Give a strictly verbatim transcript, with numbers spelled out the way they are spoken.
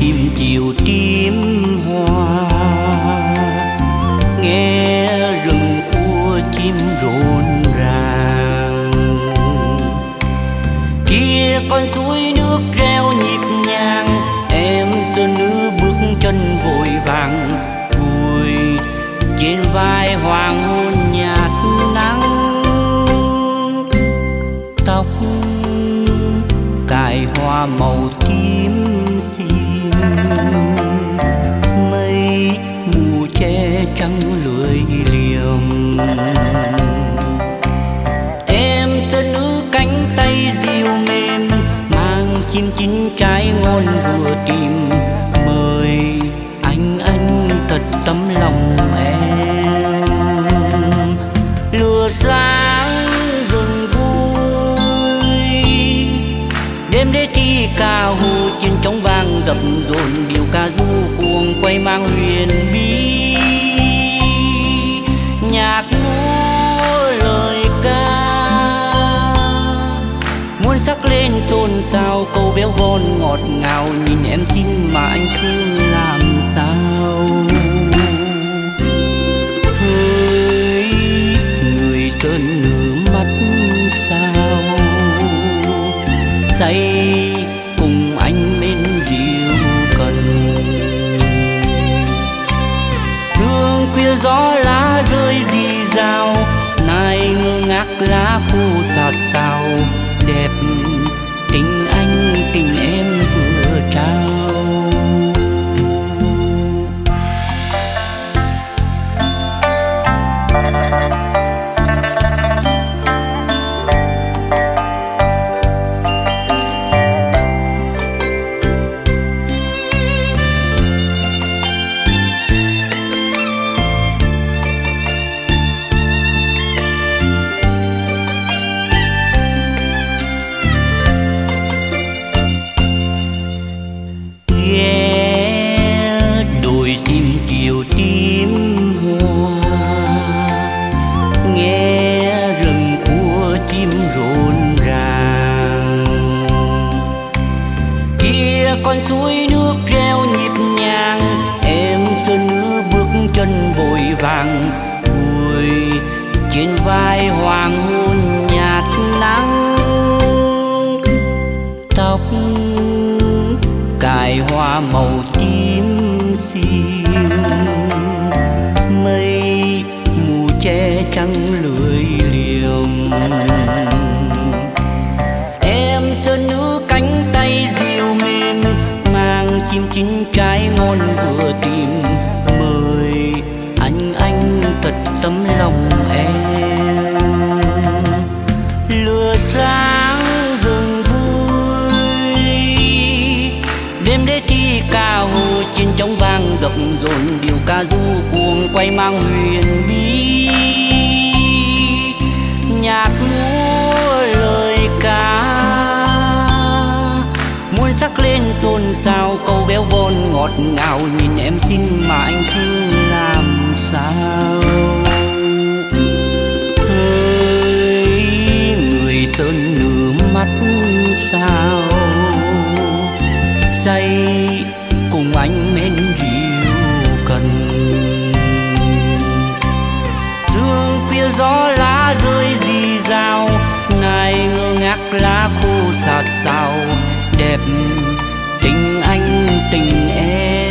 chim chiều tím hoa, nghe rừng cua chim rộn ràng. Kia con suối nước reo nhịp nhàng, em giờ nữ bước chân vội vàng, vui trên vai hoàng hôn nhạt nắng. Tóc cài hoa màu tím xinh, mây mù che trắng lưỡi liềm. Em thơ nữ cánh tay dịu mềm, mang chim chín trái ngon vừa tìm, mời anh anh thật tấm lòng em. Lửa sáng gần vui, đêm đế thi ca hồ trên trống vang dập dồn, điệu ca du cuồng quay mang huyền bí. Nhạc múa lời ca muôn sắc lên chôn sao, câu véo von ngọt ngào, nhìn em xin mà anh thương làm sao. Hỡi người sơn nửa mắt sao, say cùng anh bên rượu cần. Sương khuya gió lá rơi rì rào, nay ngơ ngác lá khô xạt xao, đẹp tình anh tình em vừa trao. Chim chiều tím hoa, nghe rừng cua chim rộn ràng. Kia con suối nước reo nhịp nhàng, em sơ nữ bước chân vội vàng, vui trên vai hoàng hôn nhạt nắng. Tóc cài hoa màu tím xinh, mây mù che trắng lưỡi liềm. Em thơ nữ cánh tay dịu mềm, mang chim chín trái ngon vừa tìm, mời anh anh thật tấm lòng em. Lửa sáng rừng vui, đêm đế thi ca hồ trên trống vang dập dồn, điệu ca du cuồng quay mang huyền bí. Nhạc múa lời ca muôn sắc lên xôn xao, câu véo von ngọt ngào, nhìn em xin mà anh thương làm sao. Hỡi người sơn nửa mắt sao, say cùng anh men rượu cần. Sương khuya gió lá rơi rì rào, nay ngơ ngác lá khô xạt xao, đẹp tình anh tình em.